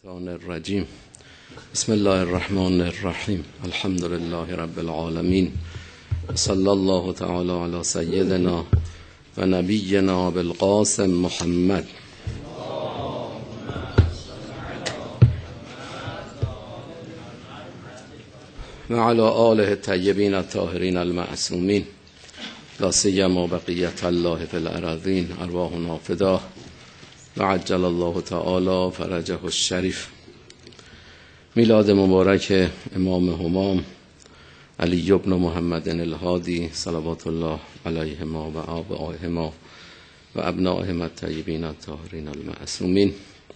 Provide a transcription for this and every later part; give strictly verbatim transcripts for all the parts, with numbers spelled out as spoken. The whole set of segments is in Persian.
الشیطان الرجیم. بسم الله الرحمن الرحیم. الحمد لله رب العالمین. صلی الله تعالی علی سیدنا و نبینا بالقاسم محمد. و علی آله الطیبین الطاهرین المعصومین، لا سیما بقیة الله فی الارضین، ارواحنا فداه و عجل الله تعالی فرجه الشریف. میلاد مبارک امام همام علی بن محمد الهادی صلوات الله علیهما و آبائهما و ابنائهما الطیبین الطاهرین المعصومین.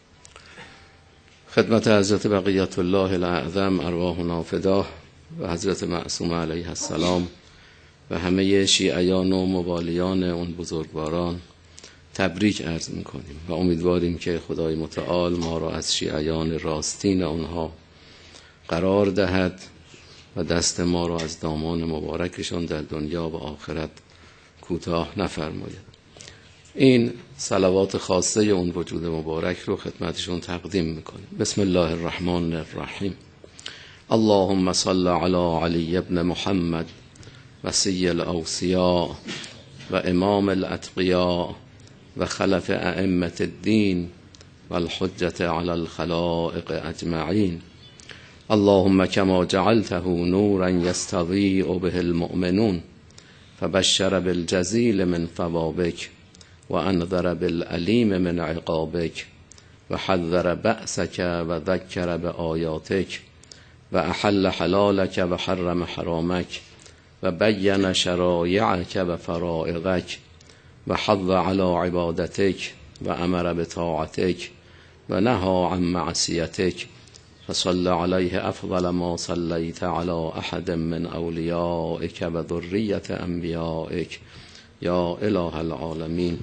خدمت حضرت بقیت الله الاعظم ارواحنا فداه و حضرت معصومه علیه السلام و همه شیعیان و موالیان اون بزرگواران تبریک عرض میکنیم و امیدواریم که خدای متعال ما را از شیعیان راستین اونها قرار دهد و دست ما را از دامان مبارکشان در دنیا و آخرت کوتاه نفرماید. این صلوات خاصه اون وجود مبارک رو خدمتشون تقدیم میکنیم. بسم الله الرحمن الرحیم. اللهم صل علی علی ابن محمد وصی الاوصیاء و امام الاتقیاء و خلف ائمة الدین و الحجة علی الخلائق اجمعین. اللهم كما جعلته نورا يستضيء به المؤمنون فبشر بالجزيل من ثوابك وانذر بالأليم من عقابك وحذر بأسك وذكر بآياتك وأحل حلالك وحرم حرامك وبين شرائعك وفرائضك وحض على عبادتك وأمر بطاعتك ونهى عن معصيتك فصل عليه أفضل ما صليت على أحد من أوليائك وذرية أنبيائك يا إله العالمين.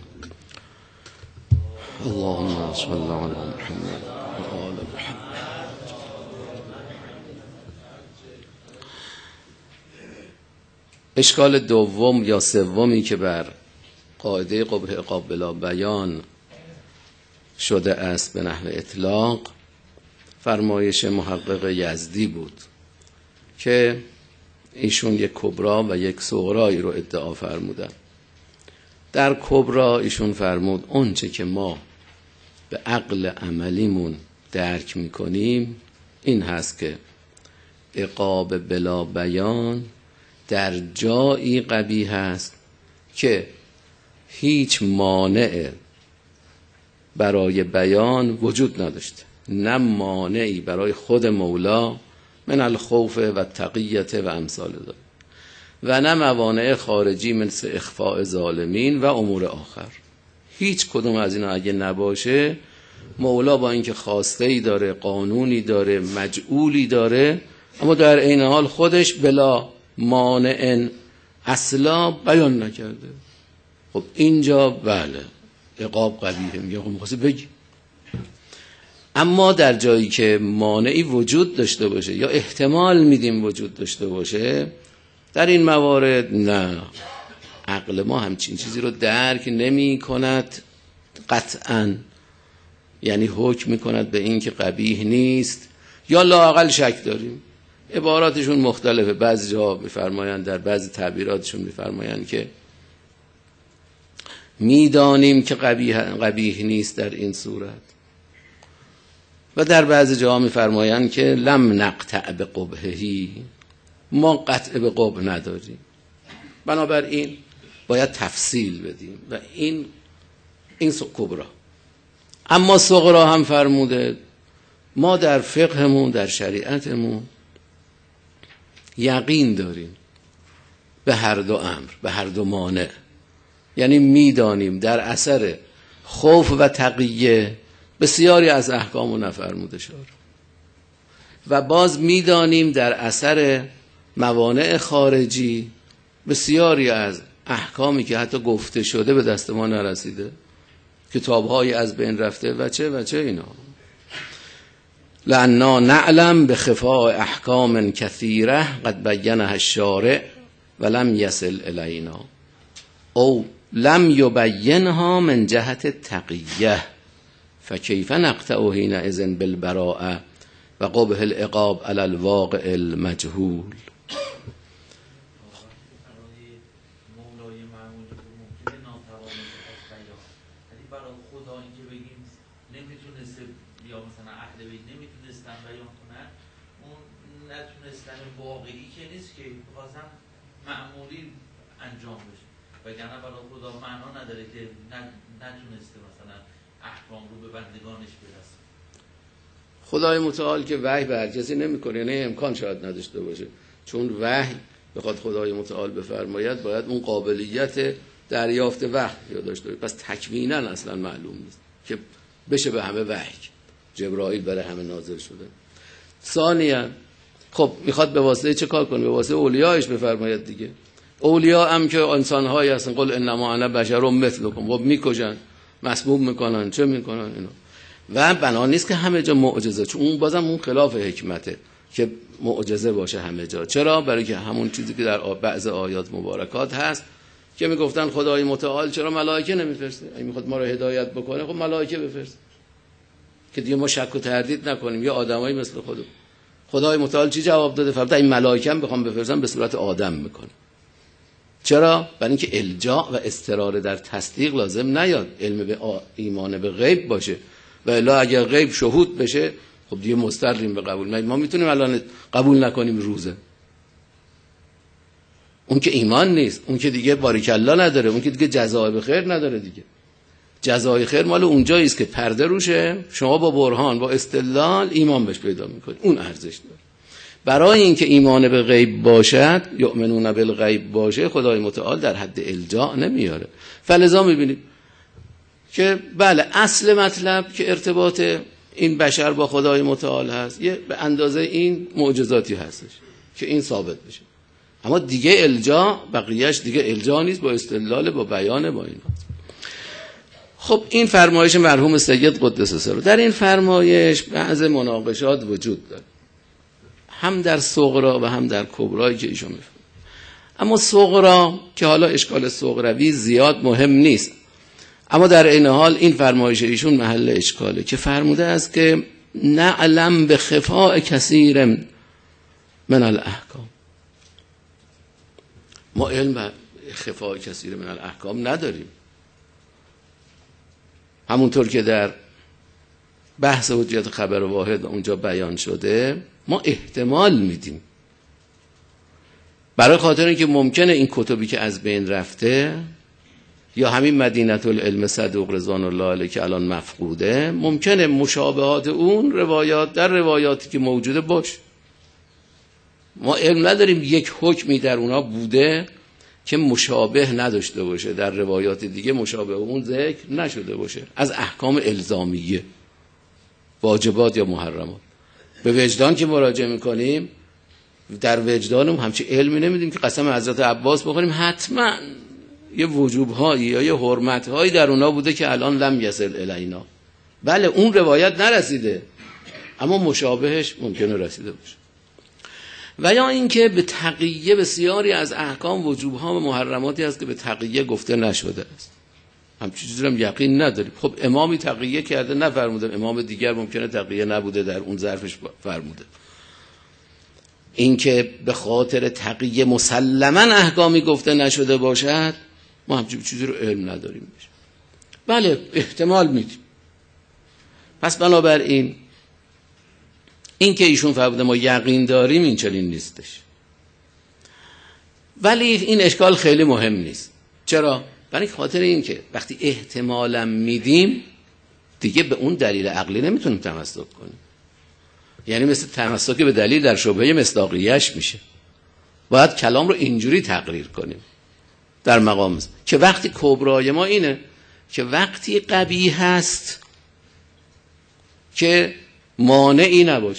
اللهم صل على محمد وآل محمد. اشکال دوم یا سومی که بر قاعده قبح عقاب بلا بیان شده است به نحو اطلاق فرمایش محقق یزدی بود که ایشون یک کبرا و یک صغرایی رو ادعا فرمودن. در کبرا ایشون فرمود اون چه که ما به عقل عملیمون درک میکنیم این هست که عقاب بلا بیان در جایی قبیح است که هیچ مانع برای بیان وجود نداشته، نه مانعی برای خود مولا من الخوف و تقیت و امثال ذلک و نه موانع خارجی مثل اخفاء ظالمین و امور آخر. هیچ کدوم از اینا اگه نباشه مولا با اینکه خواسته‌ای داره، قانونی داره، مجعولی داره، اما در عین حال خودش بلا مانع اصلا بیان نکرده. خب اینجا بله عقاب قبیحه، میگه خب می‌خواستی بگی. اما در جایی که مانعی وجود داشته باشه یا احتمال میدیم وجود داشته باشه، در این موارد نه، عقل ما همچین چیزی رو درک نمی کند قطعاً، یعنی حکم می کند به این که قبیح نیست یا لااقل شک داریم. عباراتشون مختلفه، بعضی جا بفرمایند، در بعضی تعبیراتشون بفرمایند که میدانیم که قبیح, قبیح نیست در این صورت، و در بعضی جاها میفرمایند که لم نقطع به قبحهی، ما قطع به قبح نداریم. بنابراین باید تفصیل بدیم و این این کبرا. اما صغرا هم فرموده ما در فقهمون، در شریعتمون یقین داریم به هر دو امر، به هر دو مانع، یعنی میدانیم در اثر خوف و تقیه بسیاری از احکامو نفرموده شد و باز میدانیم در اثر موانع خارجی بسیاری از احکامی که حتی گفته شده به دست ما نرسیده، کتاب‌های از بین رفته و چه و چه اینا. لأننا نعلم بخفاء احکام کثیره قد بینها الشارع ولم یصل الینا او لم یبینها من جهت تقیه فکیف نقطع حینئذ بالبراءة و قبح العقاب علی الواقع المجهول. واقعی که نیست که بخواستم معمولی انجام بشه، وگرنه برای خدا معنا نداره که نتونسته مثلا احکام رو به بندگانش برسه. خدای متعال که وحی به هر کسی نمیکنه، یعنی امکان شاید نداشته باشه، چون وحی بخواد خدای متعال بفرماید باید اون قابلیت دریافت وحی داشته باشه، پس تکوینا اصلا معلوم نیست که بشه به همه وحی. جبرائیل برای همه نازل شده. ثانیاً خب میخواد به واسطه چه کار کنه؟ به واسطه اولیایش بفرماید دیگه. اولیاء هم که انسان‌هایی هستن، قل انما انا بشر مثلکم، خب میکشن، مسموم میکنن، چه میکنن اینا. و بنا نیست که همه جا معجزه، چون اون بازم اون خلاف حکمته که معجزه باشه همه جا. چرا؟ برای که همون چیزی که در بعض آیات مبارکات هست که میگفتن خدای متعال چرا ملائکه نمیفرسته؟ اگه میخواد ما رو هدایت بکنه خب ملائکه بفرسته که دیگه ما شک و تردید نکنیم، یا آدمایی مثل خودمون. خدای متعال چی جواب داده؟ فرمود این ملائکه هم بخوام بفرستم به صورت آدم میکنه. چرا؟ برای اینکه الجا و اضطرار در تصدیق لازم نیاد، علم به ایمان به غیب باشه، و الا اگر غیب شهود بشه خب دیگه مضطریم به قبول. ما میتونیم الان قبول نکنیم روزه، اون که ایمان نیست، اون که دیگه باریک الله نداره، اون که دیگه جزای به خیر نداره. دیگه جزای خیر مال اونجایی است که پرده روشه، شما با برهان با استدلال ایمان بهش پیدا میکنید، اون ارزش داره. برای اینکه ایمان به غیب باشد، یؤمنون بالغیب باشه، خدای متعال در حد الجا نمیاره. فلذا میبینید که بله اصل مطلب که ارتباط این بشر با خدای متعال هست، یه به اندازه این معجزاتی هستش که این ثابت بشه، اما دیگه الجا بقیهش دیگه الجا نیست، با استدلال با بیان با اینا. خب این فرمایش مرحوم سید قدس سره، در این فرمایش بعض مناقشات وجود داره، هم در صغرا و هم در کبرایی که ایشون میفرمایند. اما صغرا که حالا اشکال صغروی زیاد مهم نیست، اما در این حال این فرمایش ایشون محل اشکاله که فرموده است که نعلم به خفاء کثیر من الاحکام، ما علم به خفاء کثیر من الاحکام نداریم. همونطور که در بحث حجیت خبر واحد اونجا بیان شده، ما احتمال میدیم برای خاطر اینکه ممکنه این کتبی که از بین رفته یا همین مدینه العلم صدوق رضوان الله علیه که الان مفقوده، ممکنه مشابهات اون روایات در روایاتی که موجوده باشه. ما علم نداریم یک حکمی در اونا بوده که مشابه نداشته باشه، در روایات دیگه مشابه اون ذکر نشده باشه، از احکام الزامیه، واجبات یا محرمات. به وجدان که مراجعه میکنیم، در وجدانم همچی علمی نمیدیم که قسم حضرت عباس بخوریم حتما یه وجوب‌هایی یا یه حرمت‌هایی در اونا بوده که الان لم یصل الینا. بله اون روایت نرسیده، اما مشابهش ممکنه رسیده باشه. و یا اینکه به تقیه بسیاری از احکام وجوب‌ها و محرماتی هست که به تقیه گفته نشده است، همچین چیزی هم یقین نداریم. خب امامی تقیه کرده نفرموده، امام دیگر ممکنه تقیه نبوده در اون ظرفش فرموده. اینکه به خاطر تقیه مسلما احکامی گفته نشده باشد، ما همچین چیزی رو علم نداریم بشه. بله احتمال میدیم. پس بنابراین این که ایشون فرموده ما یقین داریم، این چنین نیستش. ولی این اشکال خیلی مهم نیست. چرا؟ برای خاطر این که وقتی احتمالا میدیم دیگه به اون دلیل عقلی نمیتونیم تمسک کنیم. یعنی مثل تمسک به دلیل در شبهه مصداقیه‌اش میشه. باید کلام رو اینجوری تقریر کنیم در مقام است. که وقتی کبرای ما اینه که وقتی قبیح هست که مانعی نباشه،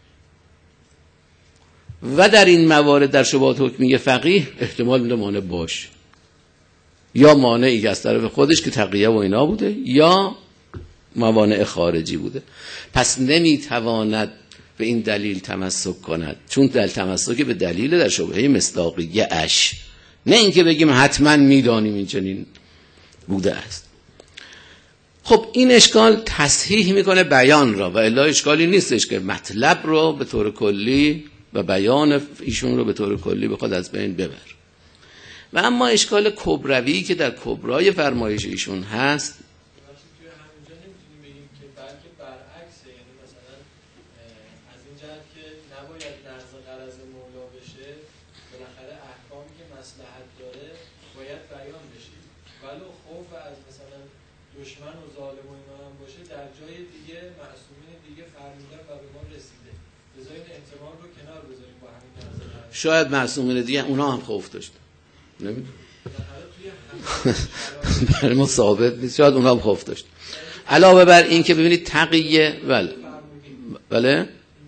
و در این موارد در شبهات حکمی فقیه احتمال میده مانع باشه، یا مانعی از طرف خودش که تقیه و اینا بوده، یا موانع خارجی بوده. پس نمیتواند به این دلیل تمسک کند، چون دل تمسک به دلیل در شبهه مصداقیه اش، نه اینکه بگیم حتما میدانیم این چنین بوده است. خب این اشکال تصحیح میکنه بیان را و الا اشکالی نیستش که مطلب رو به طور کلی و بیان ایشون رو به طور کلی بخواد از بین ببر. و اما اشکال کبروی که در کبرای فرمایش ایشون هست، دشمن و ظالم و اینا هم باشه در جای دیگه معصومین دیگه فرمودن و به ما رسیده، بذارین احتمال رو کنار بذاریم با همین نظر. شاید معصومین دیگه اونا هم خوف داشتن، نمیدونم برای ما ثابت نیست، شاید اونا هم خوف داشتن. علاوه بر این که ببینید تقیه بله بله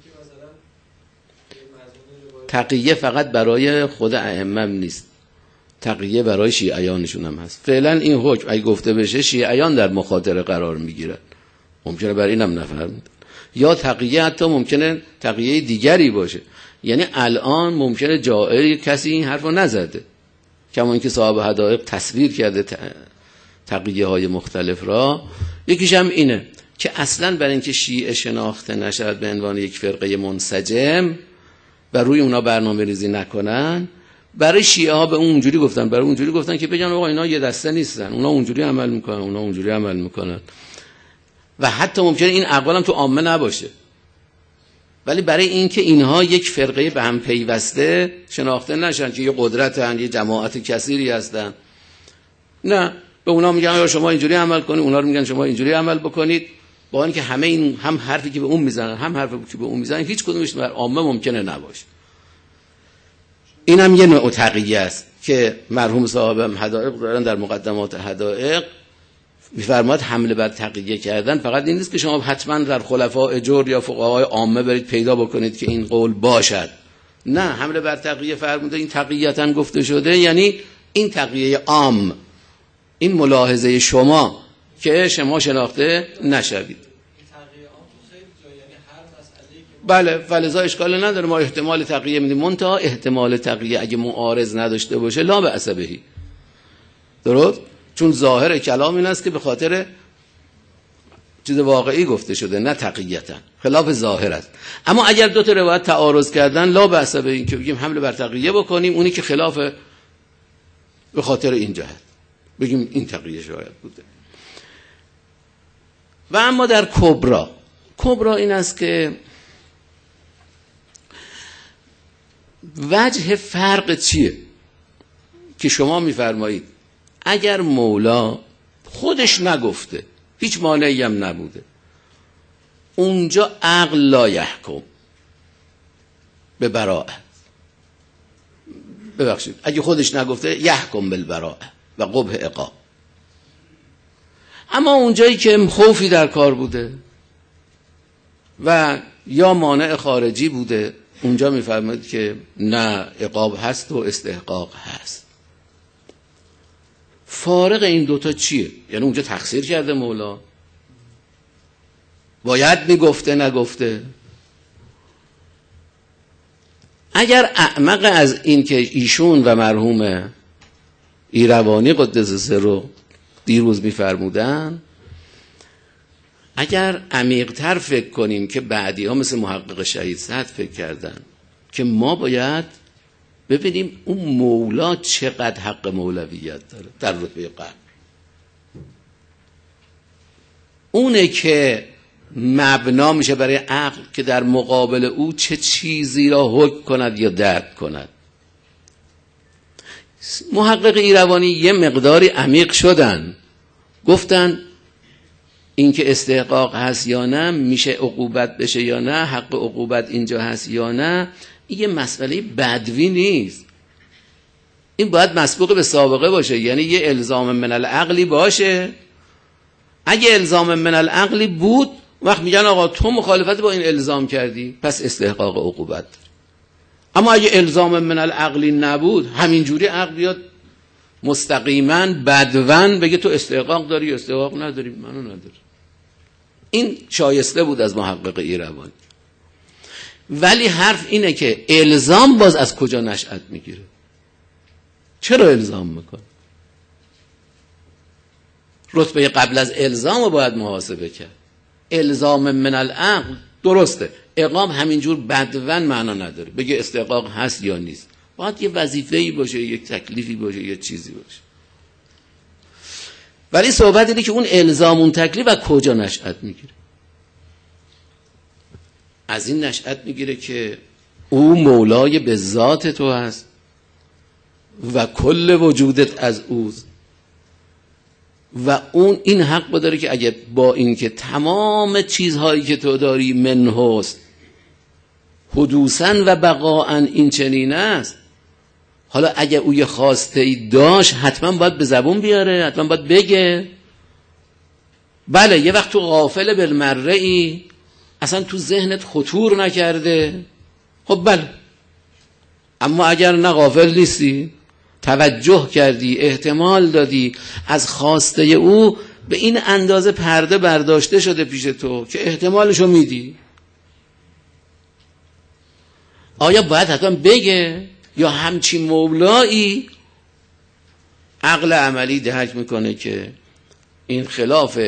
تقیه فقط برای خود ائمه نیست، تقیه برای شیعیانشون هم هست. فعلا این حکم اگه گفته بشه شیعیان در مخاطره قرار میگیرن، ممکنه برای اینم نفهمید. یا تقیه حتی ممکنه تقیه دیگری باشه، یعنی الان ممکنه جائر کسی این حرفو نزده، کما اینکه صاحب حدائق تصویر کرده تقیه های مختلف را. یکیش هم اینه که اصلا برای اینکه شیعه شناخته نشد به عنوان یک فرقه منسجم و روی اونا برنامه ریزی نکنن، برای شیعه ها به اونجوری گفتن، برای اونجوری گفتن که بگن آقا اینا یه دسته نیستن، اونا اونجوری عمل میکنن، اونا اونجوری عمل میکنن. و حتی ممکنه این اقوال هم تو عامه نباشه، ولی برای اینکه اینها یک فرقه به هم پیوسته شناخته نشن که یه قدرت هن، یه جماعت کثیری هستن، نه به اونا میگن آقا شما اینجوری عمل کنید، اونا رو میگن شما اینجوری عمل بکنید، با اینکه همه این هم حرفی که به اون میزنن هم حرفی که به اون میزنن هیچ کدومش بر عامه ممکنه نباشه. این هم یه نوع تقیه است که مرحوم صاحب حدائق دارن در مقدمات حدائق میفرماد حمله بر تقیه کردن فقط این نیست که شما حتما در خلفاء جور یا فقهای عامه برید پیدا بکنید که این قول باشد، نه، حمله بر تقیه فرموده این تقیه‌تن گفته شده، یعنی این تقیه عام، این ملاحظه شما که شما شناخته نشوید. بله فلذا اشکال نداره، ما احتمال تقیه میدیم، منتها احتمال تقیه اگه معارض نداشته باشه لا بأس بهی، درست؟ چون ظاهر کلام این است که به خاطر چیز واقعی گفته شده نه تقیتا، خلاف ظاهر است. اما اگر دو تا روایت تعارض کردن لا بأس بهی که بگیم حمله بر تقیه بکنیم، اونی که خلاف به خاطر این جهت بگیم این تقیه شاید بوده. و اما در کبرا، کبرا این است که وجه فرق چیه که شما میفرمایید اگر مولا خودش نگفته هیچ مانعی هم نبوده، اونجا عقل لا یحکم به براءه، ببخشید اگه خودش نگفته یحکم بالبراءه و قبح عقاب. اما اونجایی که خوفی در کار بوده و یا مانع خارجی بوده، اونجا میفرماید که نه، عقاب هست و استحقاق هست. فارق این دوتا چیه؟ یعنی اونجا تقصیر کرده مولا، باید میگفته نگفته. اگر اعمق از این که ایشون و مرحوم ایروانی قدس سره دیروز میفرمودن، اگر عمیق‌تر فکر کنیم که بعدی ها مثل محقق شهید سعد فکر کردن که ما باید ببینیم اون مولا چقدر حق مولویت داره در رتبه قبل، اونه که مبنا میشه برای عقل که در مقابل او چه چیزی را حکم کند یا درک کند. محقق ایروانی یه مقداری عمیق شدن، گفتن این که استحقاق هست یا نه، میشه عقوبت بشه یا نه، حق عقوبت اینجا هست یا نه، این یه مسئله بدوی نیست، این باید مسبوق به سابقه باشه، یعنی یه الزام من العقلی باشه. اگه الزام من العقلی بود وقت میگن آقا تو مخالفت با این الزام کردی پس استحقاق عقوبت. اما اگه الزام من العقلی نبود، همینجوری عقل بیاد مستقیما بدون بگه تو استحقاق داری یا استحقاق نداری، منو نداری. این شایسته بود از محقق ایروانی. ولی حرف اینه که الزام باز از کجا نشأت میگیره؟ چرا الزام میکنه؟ رتبه قبل از الزام رو باید محاسبه کرد. الزام من العقل درسته، اقام همینجور بدون معنا نداره، بگه استحقاق هست یا نیست، باید یه وظیفه‌ای باشه، یک تکلیفی باشه، یه چیزی باشه. ولی صحبت اینه که اون الزام، اون تکلیف از کجا نشأت میگیره؟ از این نشأت میگیره که او مولای به ذات تو هست و کل وجودت از اوست و اون این حق داره که اگه با این که تمام چیزهایی که تو داری منه هست حدوثاً و بقاءً این چنین است، حالا اگه او یه خواسته ای داشت حتما باید به زبون بیاره، حتما باید بگه. بله یه وقت تو غافل بالمره ای، اصلا تو ذهنت خطور نکرده، خب بله، اما اگر نه غافل نیستی، توجه کردی، احتمال دادی، از خواسته او به این اندازه پرده برداشته شده پیش تو که احتمالشو میدی، آیا باید حتما بگه یا همچین مولایی؟ عقل عملی درک میکنه که این خلاف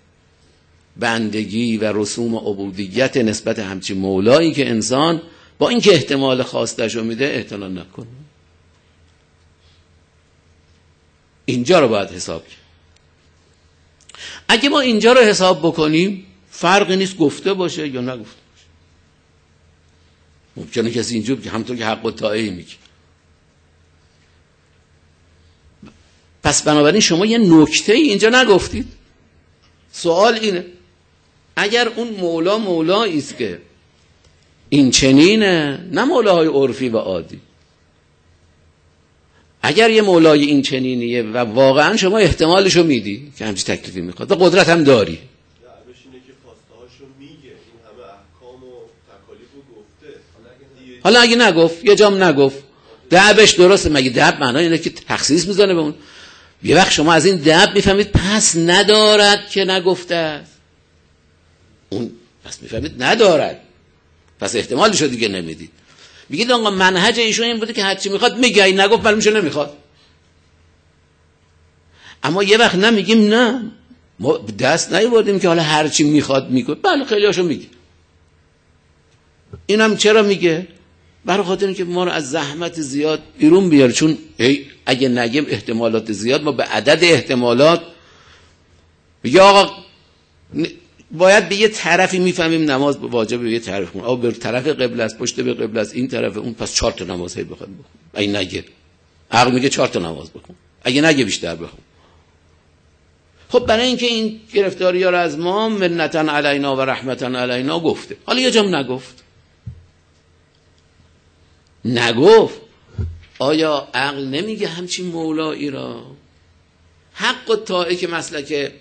بندگی و رسوم عبودیت نسبت همچین مولایی که انسان با اینکه احتمال خواستشو میده احتمال نکنه. اینجا رو باید حساب کرد. اگه ما اینجا رو حساب بکنیم فرقی نیست گفته باشه یا نگفته باشه. ممکنه کسی اینجور که همونطور که حق و طاعه میگه. پس بنابراین شما یه نکته ای اینجا نگفتید. سوال اینه اگر اون مولا مولایی است که این چنینه، نه مولاهای عرفی و عادی، اگر یه مولای این چنینیه و واقعا شما احتمالشو میدی که همچی تکلیفی میخواد و قدرت هم داری، حالا اگه نگفت یه جام نگفت دعبش درسته، مگه دعب معنی اینه که تخصیص میزنه به اون؟ یه وقت شما از این دعب میفهمید پس ندارد که نگفته است، اون پس میفهمید ندارد، پس احتمالشو دیگه نمیدید. میگید آقا منهج ایشون این بوده که هرچی میخواد میگه، این نگفت معلوم میشه نمیخواد. اما یه وقت نمیگیم نه، ما دست نیاوردیم که حالا هرچی میخواد میگه، بله خیلیاشو میگه. اینم چرا میگه؟ برای خاطر اینکه ما رو از زحمت زیاد بیرون بیاره، چون اگه نگیم احتمالات زیاد، ما به عدد احتمالات میگه آقا باید به یه طرفی میفهمیم نماز واجبه، به یه طرف کنیم، او به طرف قبله است، پشت به قبله است، این طرف اون، پس چهار تا نماز هی بخوام بخون. اگه نگه عقل میگه چهار تا نماز بخون، اگه نگه بیشتر بخون. خب برای اینکه این گرفتاری‌ها رو از ما منتن علینا و رحمتن علینا گفته، حالا یه جام نگفت نگفت آیا عقل نمیگه همچین مولایی را؟ حق و طاعه که مسلک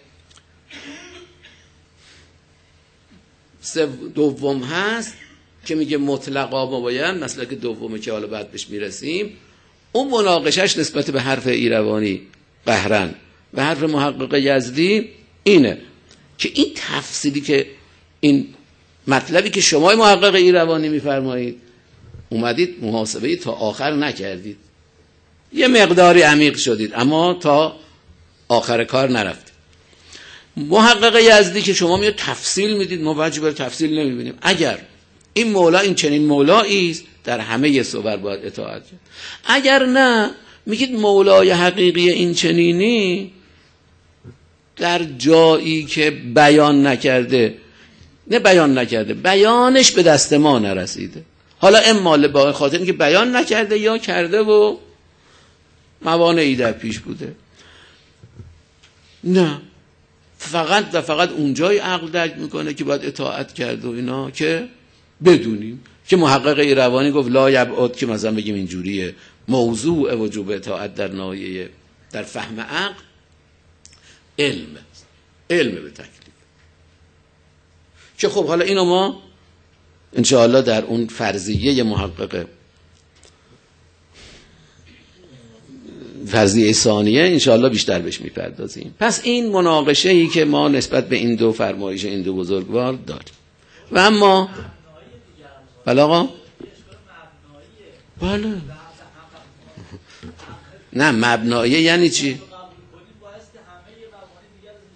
دوم هست که میگه مطلقا مباین، مسلک دومه که حالا بعد بهش میرسیم، اون مناقشش نسبت به حرف ایروانی قهرن و حرف محقق یزدی اینه که این تفصیلی که این مطلبی که شما محقق ایروانی میفرمایید اومدید محاسبه تا آخر نکردید، یه مقداری عمیق شدید اما تا آخر کار نرفتید. محقق یزدی که شما میاد تفصیل میدید، ما وجه بر تفصیل نمیبینیم. اگر این مولا این چنین مولایی است در همه صور باید اطاعت کرد، اگر نه میگید مولای حقیقی این چنینی در جایی که بیان نکرده، نه بیان نکرده، بیانش به دست ما نرسیده، حالا اما به خاطر اینکه بیان نکرده یا کرده و موانعی در پیش بوده، نه فقط و فقط اونجای عقل درک میکنه که باید اطاعت کرد و اینا، که بدونیم که محقق ایروانی گفت لا یبعد که مثلا بگیم اینجوریه موضوع وجوب اطاعت در ناحیه در فهم عقل علم علم به تکلیف، که خب حالا اینو ما انشاءالله در اون فرضیه محقق فرضیه ثانیه انشاءالله بیشتر بهش میپردازیم. پس این مناقشه ای که ما نسبت به این دو فرمایش این دو بزرگوار داریم. و اما بله آقا بله نه مبنایه یعنی چی؟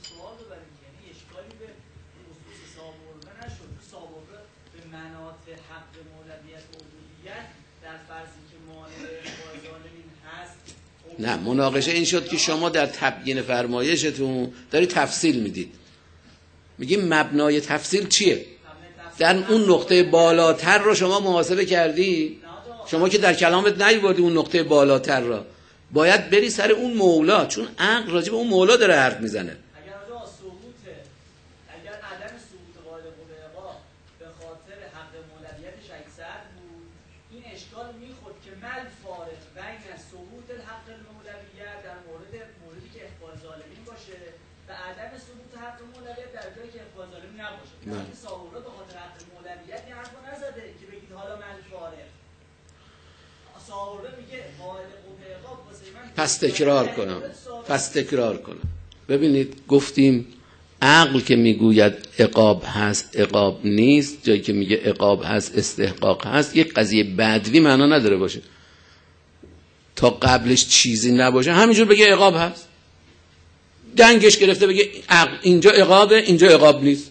حق مولویت و عبودیت در فرضی که مانع اخراج ظالمین هست. نه، مناقشه این شد که شما در تبیین فرمایشتون داری تفصیل میدید. میگیم مبنای تفصیل چیه؟ در اون نقطه بالاتر رو شما محاسبه کردی؟ شما که در کلامت نیوردی اون نقطه بالاتر را، باید بری سر اون مولا، چون عقل راجع به اون مولا داره حرف میزنه. اگر راجع ثبوت اگر عدم ثبوت غالب العقا به خاطر حق مولویتش اکثر بود، این اشکال میخورد که مل فارق بین ثبوت الحق المولویت در مورد موردی که اخفاء ظالمین باشه و عدم ثبوت حق مولویت در جایی که اخفاء ظالمین نباشه. وقتی ساهورا به خاطر حق مولویت این حرفو نزده که بگید حالا مل فارق. ساهورا میگه قائل قوه عقاب واسه من. پس تکرار کنم پس تکرار کنم ببینید، گفتیم عقل که میگوید عقاب هست عقاب نیست، جایی که میگه عقاب هست استحقاق هست، یک قضیه بدوی معنا نداره باشه تا قبلش چیزی نباشه همینجور بگه عقاب هست، دنگش گرفته بگه عقل اینجا عقابه اینجا عقاب نیست،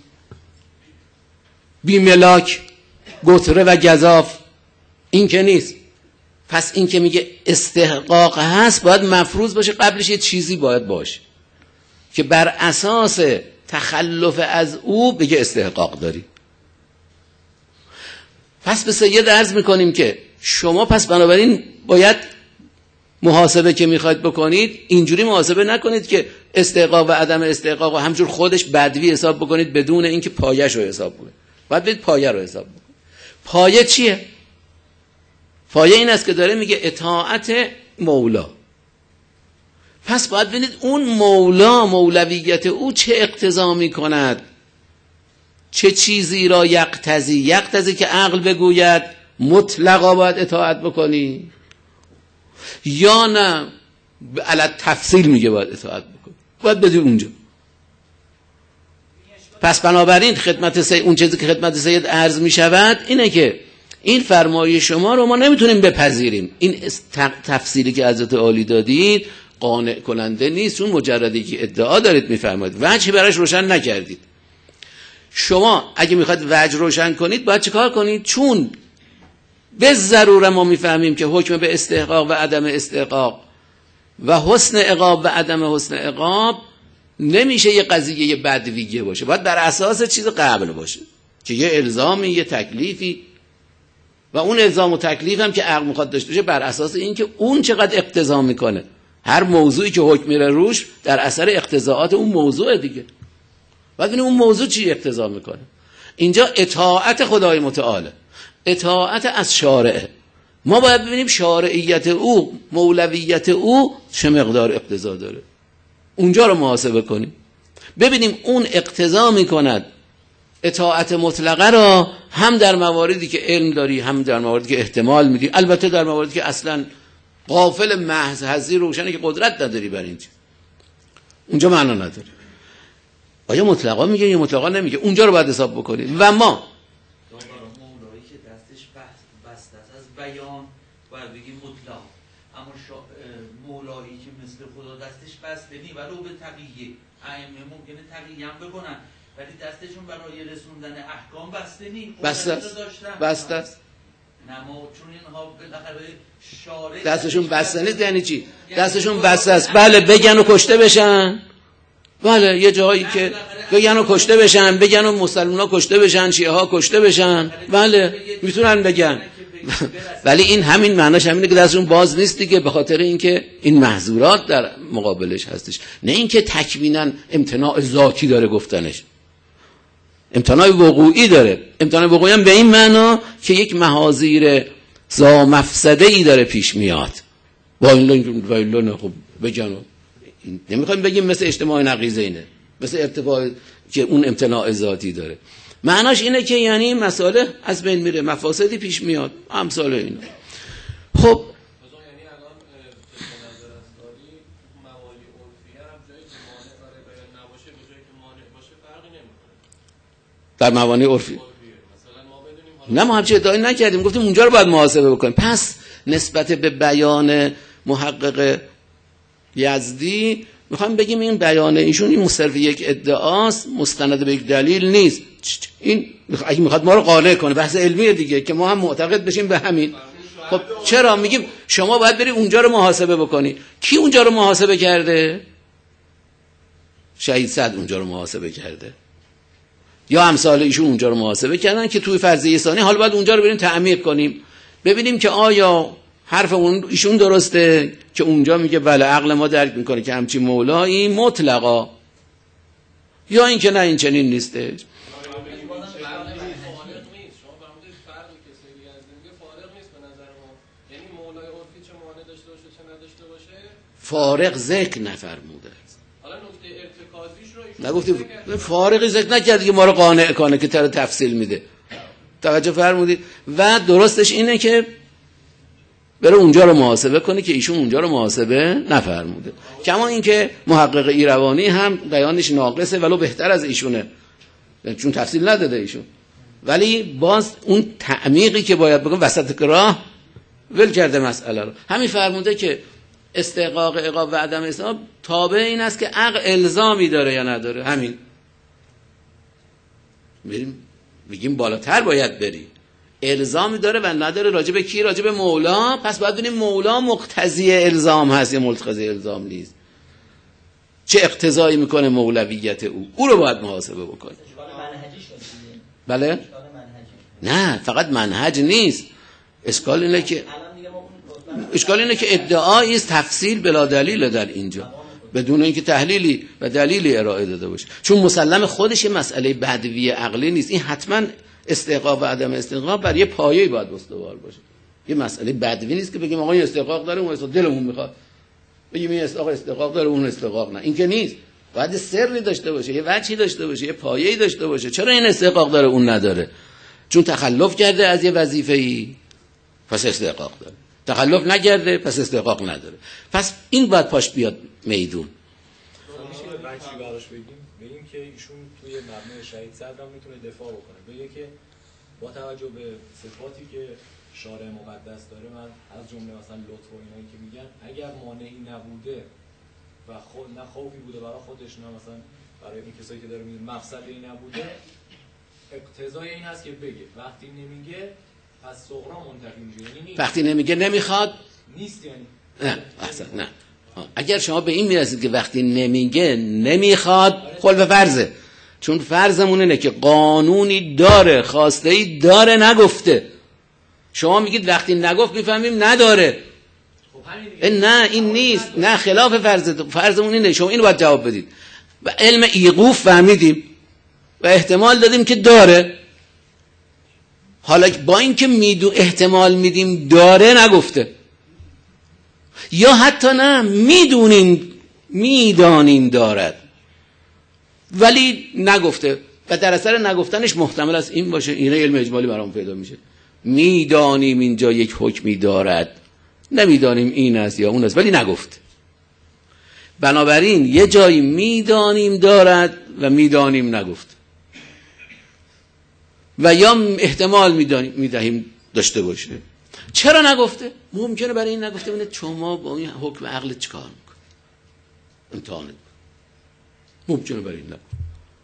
بی ملاک گتره و گزاف این که نیست. پس این که میگه استحقاق هست باید مفروض باشه قبلش یه چیزی باید باشه که بر اساس تخلف از او بگه استحقاق داری. پس به سید عرض میکنیم که شما پس بنابراین باید محاسبه که میخواید بکنید اینجوری محاسبه نکنید که استحقاق و عدم استحقاق و همجور خودش بدوی حساب بکنید بدون اینکه پایش رو حساب بکنید. باید برید پایه رو حساب بکنید. پایه چیه؟ پایه این است که داره میگه اطاعت مولا. پس باید ببینید اون مولا مولویت او چه اقتضا میکند، چه چیزی را یقتضی یقتضی که عقل بگوید مطلقا باید اطاعت بکنی، یا نه علی تفصیل میگه باید اطاعت بکنی، باید بدی اونجا. پس بنابراین خدمت سید اون چیزی که خدمت سید عرض میشود اینه که این فرمایش شما رو ما نمیتونیم بپذیریم. این تفسیری که حضرت عالی دادید قانع کننده نیست، چون مجردی که ادعا دارید میفرمایید وجهی براش روشن نکردید. شما اگه میخواید وجه روشن کنید باید چیکار کنید؟ چون به ضروره ما میفهمیم که حکم به استحقاق و عدم استحقاق و حسن عقاب و عدم حسن عقاب نمیشه یه قضیه بدویه باشه، باید بر اساس چیز قبل باشه که یه الزامی یه تکلیفی، و اون الزام و تکلیف هم که عقل میخواد داشته باشه بر اساس اینکه اون چقدر اقتضا میکنه. هر موضوعی که حکم میره روش در اثر اقتضاعات اون موضوع دیگه. بعد ببینیم اون موضوع چی اقتضا میکنه. اینجا اطاعت خدای متعال، اطاعت از شارعه. ما باید ببینیم شارعیت او، مولویت او چه مقدار اقتضا داره، اونجا رو محاسبه کنیم ببینیم اون اقتضا میکند اطاعت مطلقه را هم در مواردی که علم داری هم در مواردی که احتمال میدی، البته در مواردی که اصلا غافل محض حضی روشنه که قدرت نداری بر این چیز، اونجا معنا نداره. آیا مطلقا میگه یا مطلقا نمیگه؟ اونجا رو باید حساب بکنید. و ما مولایی که دستش بسته است از بیان باید بگیم مطلق، اما شا... مولایی که مثل خدا دستش بسته نی ولو به تقیه، ائمه ممکنه تقیه هم بکنن ولی دستشون برای رسوندن احکام بسته نی، بسته است بسته است نما چون اینها بالاخره شارع دستشون بسته نیست. یعنی چی؟ دستشون بسته است. بله بگن و کشته بشن، بله یه جایی که بگن و کشته بشن، بگن و مسلمان‌ها کشته بشن، شیعه ها کشته بشن، بله میتونن بگن ولی این همین معناش همینه که دستشون باز نیست دیگه، به خاطر اینکه این محظورات در مقابلش هستش، نه اینکه تکویناً امتناع ذاتی داره گفتنش، امتناع وقوعی داره. امتناع وقوعی هم به این معنا که یک محاذیر ذا مفسده ای داره پیش میاد. با این ویلون خب بگن، نمیخوایم بگیم مثل اجتماع نقیضه اینه، مثل ارتفاع که اون امتناع ذاتی داره. معناش اینه که یعنی مسئله از بین میره، مفاسدی پیش میاد، امثال اینا. خب در موانع عرفی نه ما همچه ادعایی نکردیم، گفتیم اونجا رو باید محاسبه بکنیم. پس نسبت به بیان محقق یزدی میخوایم بگیم این بیان ایشون این صرف یک ادعاست، مستند به یک دلیل نیست. این اگه میخواد ما رو قانع کنه، بحث علمیه دیگه، که ما هم معتقد بشیم به همین. خب چرا میگیم شما باید بری اونجا رو محاسبه بکنی؟ کی اونجا رو محاسبه کرده؟ شهید سعد اونجا رو محاسبه کرده یا امثال ایشون اونجا رو محاسبه کردن که توی فرضیه ثانی حالا باید اونجا رو بریم تعمیق کنیم، ببینیم که آیا حرف اون ایشون درسته که اونجا میگه بله عقل ما درک میکنه که همچین مولایی مطلقا، یا اینکه نه این چنین نیستش. فارغ ذکر نفرموده. حالا نکته ارتکازیش رو نگفتی فارغی ذکر نکرد که ما رو قانع کنه که تر تفصیل میده. توجه فرمودید؟ و درستش اینه که بره اونجا رو محاسبه کنه که ایشون اونجا رو محاسبه نفرموده. کما اینکه محقق ایروانی هم بیانش ناقصه ولو بهتر از ایشونه، چون تفصیل نداده ایشون، ولی باز اون تعمیقی که باید بکنه وسط راه ول کرده مسئله رو. همین فرموده که استحقاق عقاب و عدم استحقاق تابع این است که عقل الزامی داره یا نداره. همین بریم بگیم بالاتر باید بری، الزامی داره و نداره. راجع به کی؟ راجع به مولا. پس باید ببینیم مولا مقتضی الزام هست یا مقتضی الزام نیست، چه اقتضایی میکنه مولویت او، او رو باید محاسبه بکنیم. بله؟ نه فقط منهج نیست، اشکال اینه که اشکال اینه که ادعایی است تفصیل بلا دلیل در اینجا بدون اینکه تحلیلی و دلیلی ارائه داده باشه، چون مسلم خودش مسئله بدوی عقلی نیست. این حتما استحقاق و عدم استحقاق بر یه پایه‌ای باید استوار باشه. یه مسئله بدوی نیست که بگیم آقا این استحقاق داره اون دلمون میخواد بگیم این استحقاق استحقاق داره اون استحقاق نه. این که نیست، باید سری داشته باشه، یه وجهی داشته باشه، یه پایه‌ای داشته باشه. چرا این استحقاق داره اون نداره؟ چون تخلف کرده از یه وظیفه‌ای پس استحقاق داره، تخلف نکرده پس استحقاق نداره. پس این باید پاش بیاد میدون. میشه بچی براش بگیم بگیم که ایشون توی مبنای شهید صدر هم میتونه دفاع بکنه، بگه که با توجه به صفاتی که شارع مقدس داره، من از جمله مثلا لطف و اینایی که میگن اگر مانعی نبوده و خود نه خوفی بوده برای خودش نه مثلا برای این کسایی که داره میگه مقصدی نبوده، اقتضای این هست که بگه. وقتی نمیگه پس صغرا منتقی میشه، یعنی وقتی نمیگه نمیخواد نیست، یعنی نه احسن نه. اگر شما به این میرسید که وقتی نمیگه نمیخواد، خلف فرضه، چون فرضمون اینه که قانونی داره، خواسته‌ای داره، نگفته. شما میگید وقتی نگفت میفهمیم نداره. نه این نیست، نه خلاف فرض. فرضمون اینه، شما اینو باید جواب بدید. و علم ایقوف فهمیدیم و احتمال دادیم که داره. حالا با این که میدو احتمال میدیم داره نگفته، یا حتی نه میدونیم میدانیم دارد ولی نگفته و در اثر نگفتنش محتمل است این باشه. این علم اجمالی برام پیدا میشه. میدانیم اینجا یک حکمی دارد، نمیدانیم این است یا اون است ولی نگفت. بنابراین یه جایی میدانیم دارد و میدانیم نگفت، و یا احتمال میدانیم میدهیم داشته باشه. چرا نگفته؟ ممکنه برای این نگفته ببینید شما با این حکم عقل چیکار میکنید، امتحانت ممکنه برای این نگفته.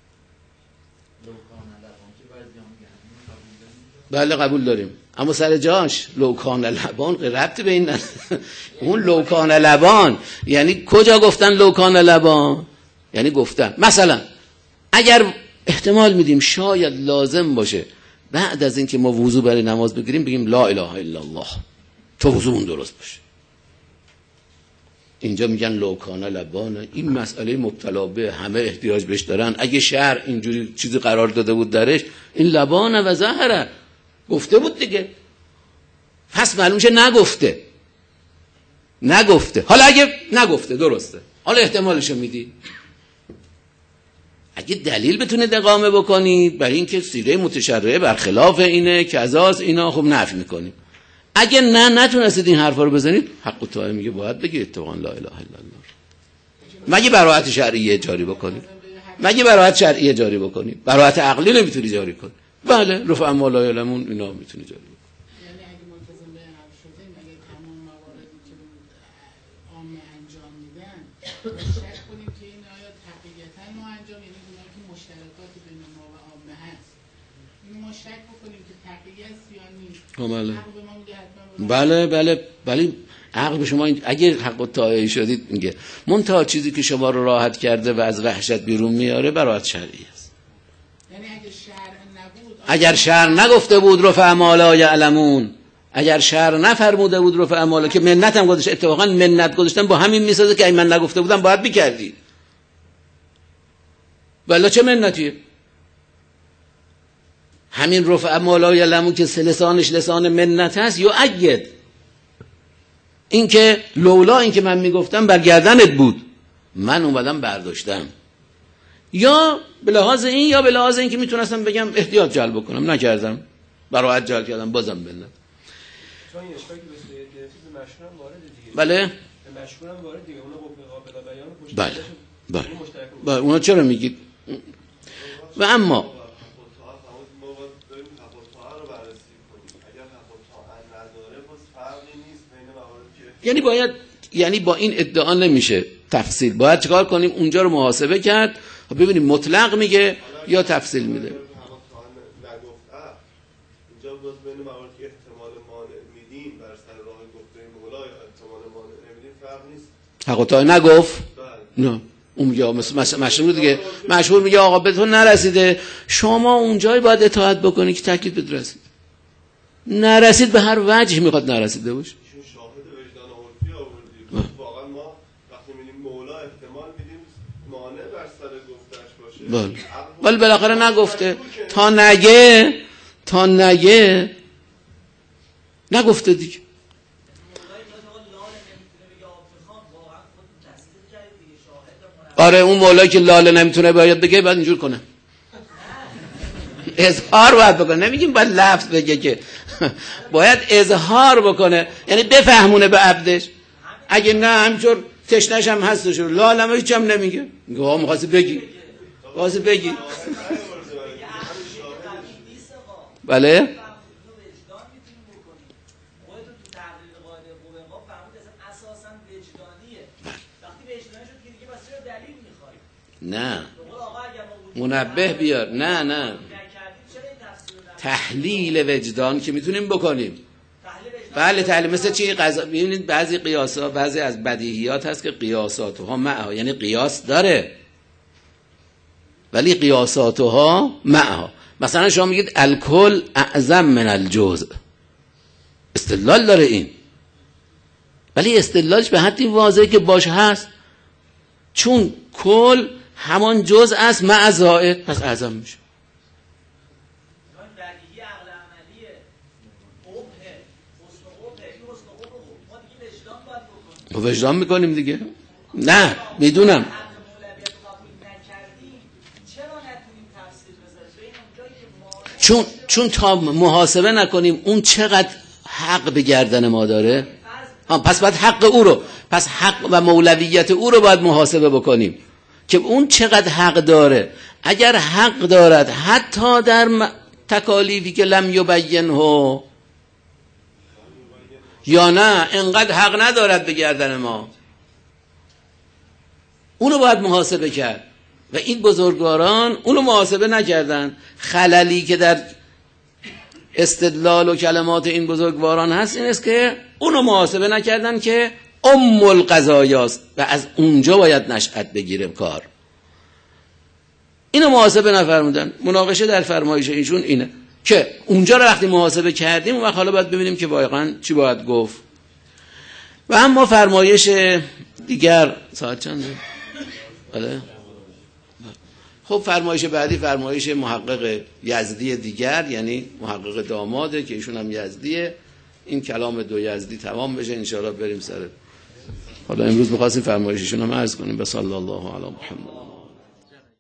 بله قبول داریم، اما سر جاش لوکان لبان ربطی به این نداره. اون لوکان لبان یعنی کجا گفتن لوکان لبان؟ یعنی گفتن مثلا اگر احتمال میدیم شاید لازم باشه بعد از اینکه ما وضو برای نماز بگیریم بگیم لا اله الا الله تا وضومون درست باشه. اینجا میگن لوکان لبان. این مسئله مبتلا به همه احتیاج بهش دارن. اگه شرع اینجوری چیزی قرار داده بود درش، این لبان و ظهره گفته بود دیگه، پس معلوم شه نگفته. نگفته. حالا اگه نگفته درسته، حالا احتمالشو میدی. اگه دلیل بتونید اقامه بکنید برای اینکه سیره متشرعه برخلاف اینه که ازاز اینا خب نفی میکنیم. اگه نه نتونستید این حرفا رو بزنید، حق طائع میگه باید بگید اتقوا لا اله الا الله. مگه براءت شرعیه جاری بکنید؟ مگه براءت شرعیه جاری بکنید؟ براءت عقلی نمیتونی جاری کنی. بله رفع ما لا یعلمون اینا میتونی جاری بکنی. یعنی اگه ملتزم به عمل شده، مگه تمام مواردی که عامه انجام میدن شک کنیم دیگه است یا نیست؟ بله عقل به ما میگه حتما بله بله ولی عقل به شما این- اگه حق الطاعه شدید میگه منتها چیزی که شما رو راحت کرده و از وحشت بیرون میاره برات شرعی است. یعنی اگه شرع نبود اگر شرع نگفته بود رفع ما لا یعلمون، اگر شرع نفرموده بود رفع ما لا، که منت هم گذاشت، اتفاقا منت گذاشتن با همین میسازه که اگه من نگفته بودم باید میکردی، ولی چه منتیه؟ همین رفع ما لا یعلمون که لسانش لسان منت هست یا اگد این که لولا این که من میگفتم برگردنت بود من اومدم برداشتم، یا به لحاظ این یا به لحاظ این که میتونستم بگم احتیاط جلب بکنم نکردم، براحت جلب کردم بازم بنت. چون این اشکالی که به صورت گرفتی به مشهور هم وارد دیگه. بله به مشهور هم وارد دیگه. اونا قابل بیان پشت بله بله. بله اونا چرا میگید؟ و اما یعنی باید یعنی با این ادعا نمیشه تفصیل، باید چیکار کنیم؟ اونجا رو محاسبه کرد و ببینیم مطلق میگه یا تفصیل میده. اینجا باز بین مواردی که احتمال مانع میدیم بر سر راه گفته مولا یا احتمال مانع نمیدیم فرق نیست. حق الطاعه نگفت؟ نه اون میگه مثلا مشهور دیگه، مشهور میگه آقا به تو نرسیده، شما اونجایی باید اطاعت بکنی که تکلیف بهت رسید، نرسید به هر وجه میخواد نرسیده باشه. ایشون شاهد وجدان عرفی آوردید. واقعا ما وقتی میگیم مولا احتمال میدیم مانع بر سر گفتش باشه. بله ولی بالاخره نگفته، تا نگه تا نگه نگفته دیگه. آره اون مولایی که لاله نمیتونه باید بگه باید اینجور کنه، اظهار باید بکنه، نمیگیم باید لفظ بگه که باید اظهار بکنه، یعنی بفهمونه به عبدش. اگه نه همینطور تشنش هم هستش لاله هم هیچ هم نمیگه، میگه ها میخواستی بگی میخواستی بگی بله نه منبه بیار، نه نه تحلیل وجدان که میتونیم بکنیم. بله تحلیل مثل چی؟ قضا ببینید بعضی قیاسا بعضی از بدیهیات هست که قیاساتها معها، یعنی قیاس داره ولی قیاساتها معها. مثلا شما میگید الکل اعظم من الجزء، استدلال داره این، ولی استدلالش به حدی واضحه که باش هست، چون کل همان جزء است مع زائد پس اعظم میشه. وجدان میکنیم دیگه. نه میدونم چون چون تا محاسبه نکنیم اون چقدر حق به گردن ما داره، پس باید حق او رو، پس حق و مولویت او رو باید محاسبه بکنیم که اون چقدر حق داره. اگر حق دارد حتی در تکالیفی که لم یبینه، یا نه انقدر حق ندارد به گردن ما، اونو باید محاسبه کرد و این بزرگواران اونو محاسبه نکردن. خللی که در استدلال و کلمات این بزرگواران هست این است که اونو محاسبه نکردن که ام القضایاست و از اونجا باید نشأت بگیره کار، اینو محاسبه نفرمودن. مناقشه در فرمایش ایشون اینه که اونجا رو وقتی محاسبه کردیم و حالا باید ببینیم که واقعا چی باید گفت. و اما فرمایش دیگر ساعت چنده؟ بله خب فرمایش بعدی فرمایش محقق یزدی دیگر، یعنی محقق داماده که ایشون هم یزدیه. این کلام دو یزدی تمام بشه انشاءالله بریم سر. حالا امروز می‌خواستیم فرمایششون هم عرض کنیم. بس الله علی محمد.